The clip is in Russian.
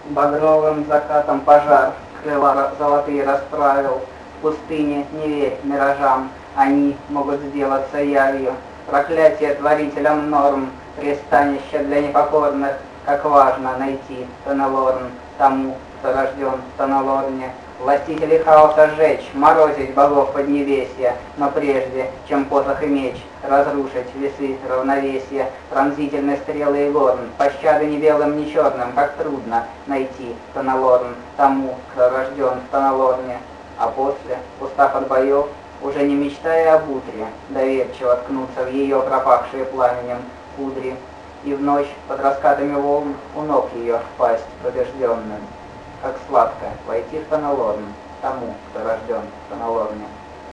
Багровым закатом пожар крыла золотые расправил. В пустыне не верь миражам, они могут сделаться явью. Проклятие творителям норм, пристанище для непокорных, как важно найти Тонелорн тому, кто рожден в Тонелорне. Властители хаоса сжечь, морозить богов поднебесья, но прежде, чем посох и меч, разрушить весы равновесия, пронзительные стрелы и горн, пощады ни белым, ни черным, как трудно найти Тонелорн тому, кто рожден в Тонелорне. А после, устав от боев, уже не мечтая об утре, доверчиво ткнуться в ее пропахшие пламенем кудри, и в ночь под раскатами волн у ног ее впасть побежденным. Как сладко войти в Тонелорн тому, кто рожден в Тонелорне.